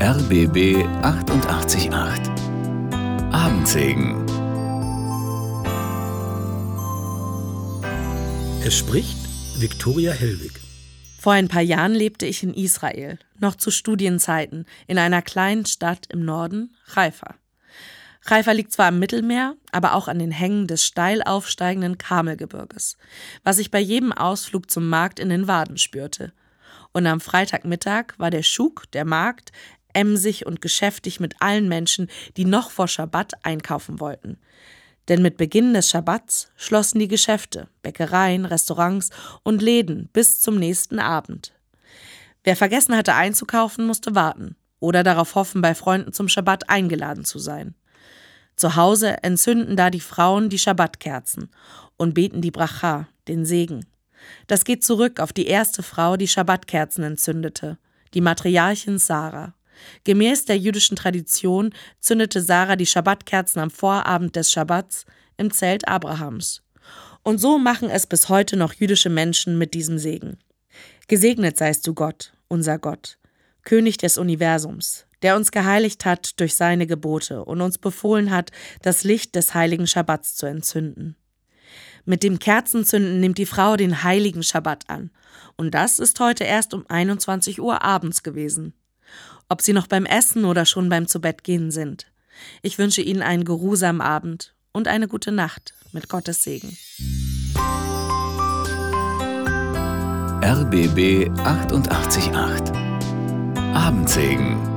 RBB 888 Abendsegen. Es spricht Viktoria Hellwig. Vor ein paar Jahren lebte ich in Israel, noch zu Studienzeiten, in einer kleinen Stadt im Norden, Haifa. Haifa liegt zwar am Mittelmeer, aber auch an den Hängen des steil aufsteigenden Karmelgebirges, was ich bei jedem Ausflug zum Markt in den Waden spürte. Und am Freitagmittag war der Schuk, der Markt, emsig und geschäftig mit allen Menschen, die noch vor Schabbat einkaufen wollten. Denn mit Beginn des Schabbats schlossen die Geschäfte, Bäckereien, Restaurants und Läden bis zum nächsten Abend. Wer vergessen hatte einzukaufen, musste warten oder darauf hoffen, bei Freunden zum Schabbat eingeladen zu sein. Zu Hause entzünden da die Frauen die Schabbatkerzen und beten die Bracha, den Segen. Das geht zurück auf die erste Frau, die Schabbatkerzen entzündete, die Matriarchin Sarah. Gemäß der jüdischen Tradition zündete Sarah die Schabbatkerzen am Vorabend des Schabbats im Zelt Abrahams. Und so machen es bis heute noch jüdische Menschen mit diesem Segen. Gesegnet seist du Gott, unser Gott, König des Universums, der uns geheiligt hat durch seine Gebote und uns befohlen hat, das Licht des heiligen Schabbats zu entzünden. Mit dem Kerzenzünden nimmt die Frau den heiligen Schabbat an. Und das ist heute erst um 21 Uhr abends gewesen. Ob Sie noch beim Essen oder schon beim Zubettgehen sind. Ich wünsche Ihnen einen geruhsamen Abend und eine gute Nacht mit Gottes Segen. RBB 888 Abendsegen.